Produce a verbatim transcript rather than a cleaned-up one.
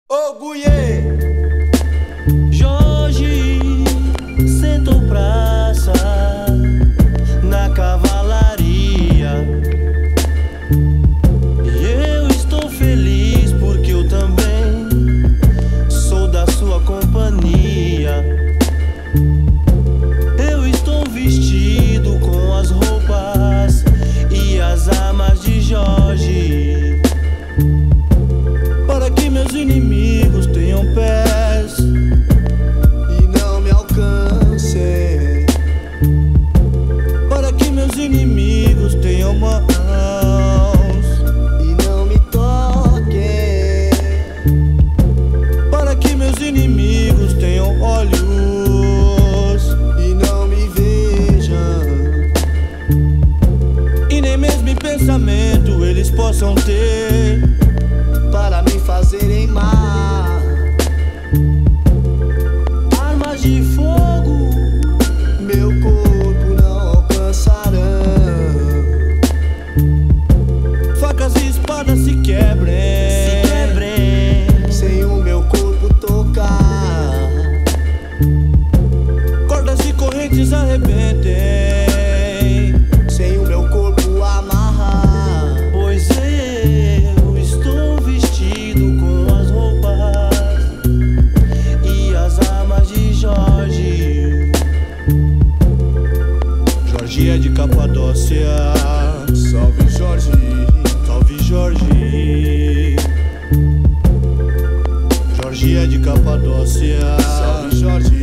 Orgulhei. Jorge sentou praça na cavalaria. E eu estou feliz porque eu também sou da sua companhia. Eu estou vestido com as roupas e as armas de Jorge, para que meus inimigos tenham pés E não me alcancem. para que meus inimigos tenham mãos E não me toquem. para que meus inimigos tenham olhos E não me vejam. e nem mesmo em pensamento eles possam ter Para me fazerem mal. armas de fogo. Meu corpo não alcançarão. Facas e espadas se quebrem, Se quebrem. Sem o meu corpo tocar. Cordas e correntes arrebentem, Sem o meu corpo amarrar. pois eu estou vestido com as roupas e as armas de Jorge. Jorge é de Capadócia. Salve Jorge. Salve Jorge. Jorge é de Capadócia. Salve Jorge.